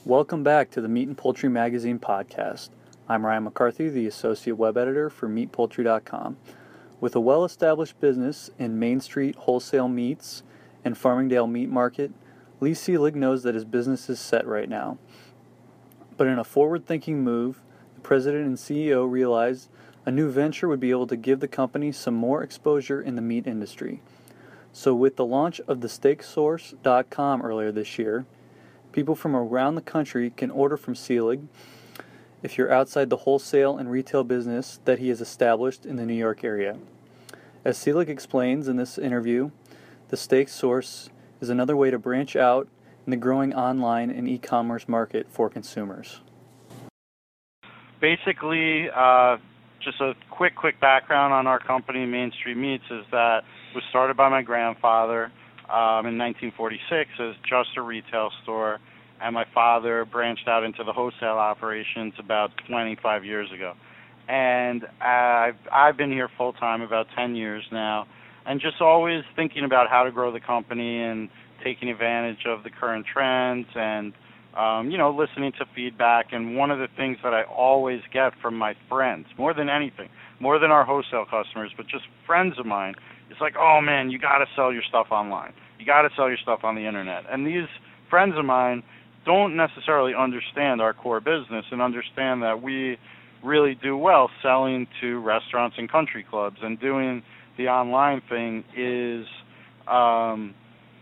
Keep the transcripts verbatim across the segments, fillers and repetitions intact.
Welcome back to the Meat and Poultry Magazine podcast. I'm Ryan McCarthy, the Associate Web Editor for meat poultry dot com. With a well-established business in Main Street Wholesale Meats and Farmingdale Meat Market, Lee Seelig knows that his business is set right now. But in a forward-thinking move, the president and C E O realized a new venture would be able to give the company some more exposure in the meat industry. So with the launch of the steak source dot com earlier this year, people from around the country can order from Seelig if you're outside the wholesale and retail business that he has established in the New York area. As Seelig explains in this interview, the Steak Source is another way to branch out in the growing online and e-commerce market for consumers. Basically, uh, just a quick, quick background on our company, Main Street Meats, is that it was started by my grandfather um, in nineteen forty-six as just a retail store, and my father branched out into the wholesale operations about twenty-five years ago. And I've, I've been here full-time about ten years now, and just always thinking about how to grow the company and taking advantage of the current trends and, um, you know, listening to feedback. And one of the things that I always get from my friends, more than anything, more than our wholesale customers, but just friends of mine, it's like, oh, man, you got to sell your stuff online. You got to sell your stuff on the Internet. And these friends of mine don't necessarily understand our core business and understand that we really do well selling to restaurants and country clubs, and doing the online thing is um,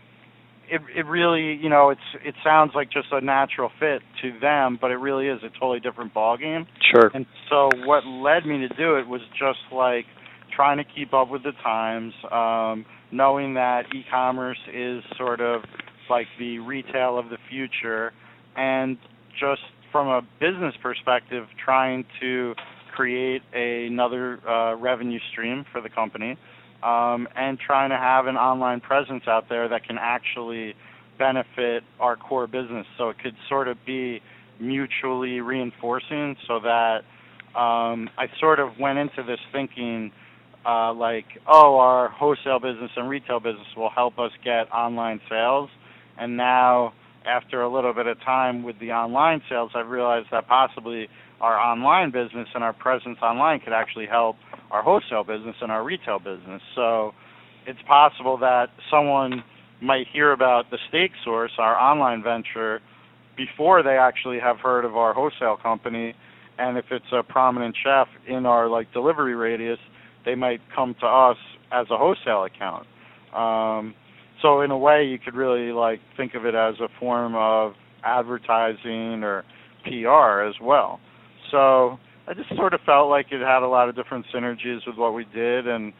it it really, you know, it's it sounds like just a natural fit to them, but it really is a totally different ballgame. Sure. And so what led me to do it was just like trying to keep up with the times, um, knowing that e-commerce is sort of like the retail of the future, and just from a business perspective, trying to create another uh, revenue stream for the company, um, and trying to have an online presence out there that can actually benefit our core business. So it could sort of be mutually reinforcing, so that um, I sort of went into this thinking uh, like, oh, our wholesale business and retail business will help us get online sales. And now, after a little bit of time with the online sales, I've realized that possibly our online business and our presence online could actually help our wholesale business and our retail business. So it's possible that someone might hear about the Steak Source, our online venture, before they actually have heard of our wholesale company. And if it's a prominent chef in our like delivery radius, they might come to us as a wholesale account. Um, So in a way, you could really like think of it as a form of advertising or P R as well. So I just sort of felt like it had a lot of different synergies with what we did, and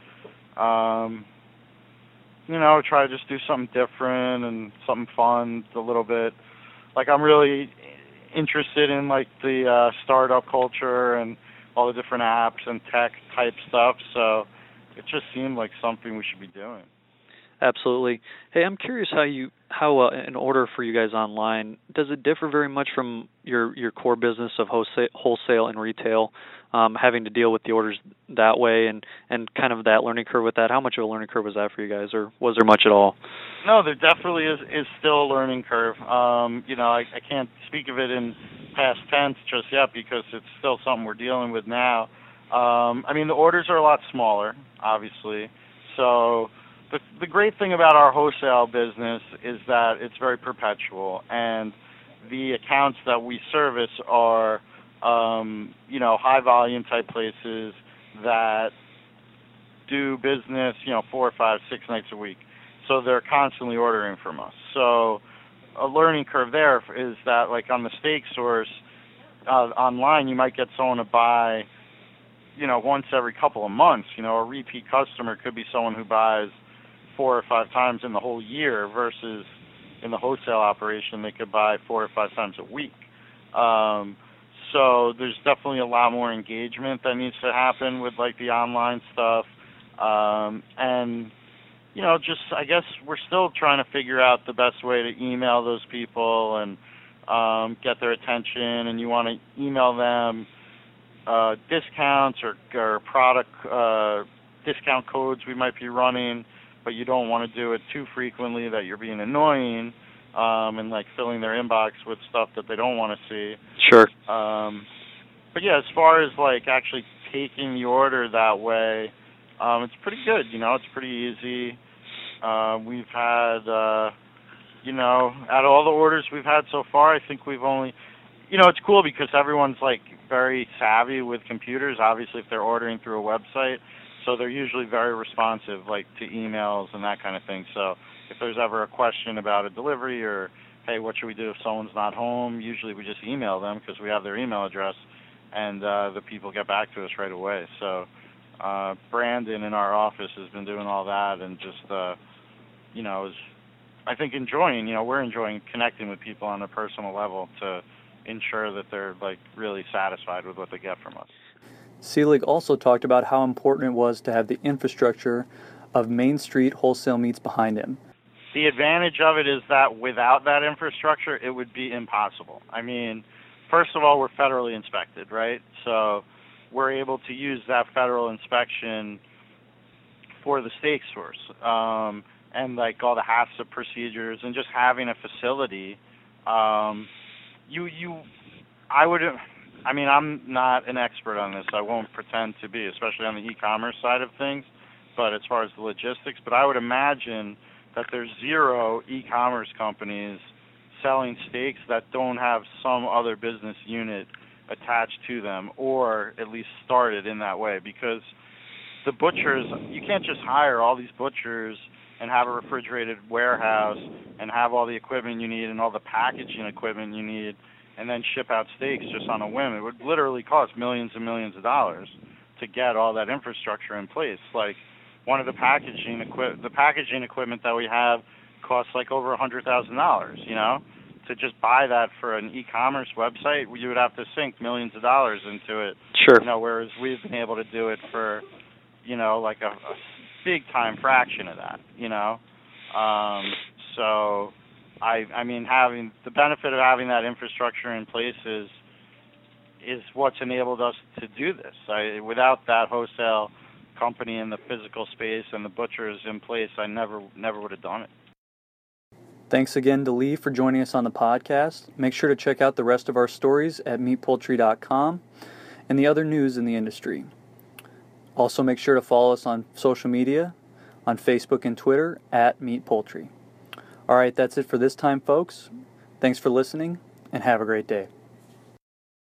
um, you know, try to just do something different and something fun a little bit. Like I'm really interested in like the uh, startup culture and all the different apps and tech type stuff. So it just seemed like something we should be doing. Absolutely. Hey, I'm curious how you how uh, an order for you guys online, does it differ very much from your your core business of wholesale, wholesale and retail, um, having to deal with the orders that way, and, and kind of that learning curve with that? How much of a learning curve was that for you guys, or was there much at all? No, there definitely is, is still a learning curve. Um, you know, I, I can't speak of it in past tense just yet because it's still something we're dealing with now. Um, I mean, the orders are a lot smaller, obviously, so The, the great thing about our wholesale business is that it's very perpetual, and the accounts that we service are, um, you know, high volume type places that do business, you know, four or five, six nights a week. So they're constantly ordering from us. So a learning curve there is that, like on the Steak Source, uh, online, you might get someone to buy, you know, once every couple of months. You know, a repeat customer could be someone who buys four or five times in the whole year, versus in the wholesale operation they could buy four or five times a week. Um, so there's definitely a lot more engagement that needs to happen with like the online stuff. Um, and, you know, just I guess we're still trying to figure out the best way to email those people and um, get their attention. And you want to email them uh, discounts or, or product uh, discount codes we might be running, but you don't want to do it too frequently that you're being annoying. um, and like filling their inbox with stuff that they don't want to see. Sure. Um, but yeah, as far as like actually taking the order that way, um, it's pretty good. You know, it's pretty easy. Uh, we've had, uh, you know, out of all the orders we've had so far, I think we've only, you know, it's cool because everyone's like very savvy with computers. Obviously, if they're ordering through a website, so they're usually very responsive, like to emails and that kind of thing. So if there's ever a question about a delivery or, hey, what should we do if someone's not home? Usually we just email them because we have their email address, and uh, the people get back to us right away. So uh, Brandon in our office has been doing all that and just, uh, you know, is I think enjoying, you know, we're enjoying connecting with people on a personal level to ensure that they're like really satisfied with what they get from us. Seelig also talked about how important it was to have the infrastructure of Main Street Wholesale Meats behind him. The advantage of it is that without that infrastructure, it would be impossible. I mean, first of all, we're federally inspected, right? So we're able to use that federal inspection for the steak source, um, and like all the HACCP procedures, and just having a facility. Um, you, you, I would, I mean, I'm not an expert on this. I won't pretend to be, especially on the e-commerce side of things. But as far as the logistics, but I would imagine that there's zero e-commerce companies selling steaks that don't have some other business unit attached to them, or at least started in that way, because the butchers, you can't just hire all these butchers and have a refrigerated warehouse and have all the equipment you need and all the packaging equipment you need and then ship out steaks just on a whim. It would literally cost millions and millions of dollars to get all that infrastructure in place. Like, one of the packaging equi- the packaging equipment that we have costs like over a hundred thousand dollars. You know, to just buy that for an e-commerce website, you would have to sink millions of dollars into it. Sure. You know, whereas we've been able to do it for, you know, like a, a big time fraction of that. You know, um, so I I mean having the benefit of having that infrastructure in place is is what's enabled us to do this. I, without that wholesale company and the physical space and the butchers in place, I never never would have done it. Thanks again to Lee for joining us on the podcast. Make sure to check out the rest of our stories at meat poultry dot com and the other news in the industry. Also, make sure to follow us on social media, on Facebook and Twitter, at Meat Poultry. All right, that's it for this time, folks. Thanks for listening, and have a great day.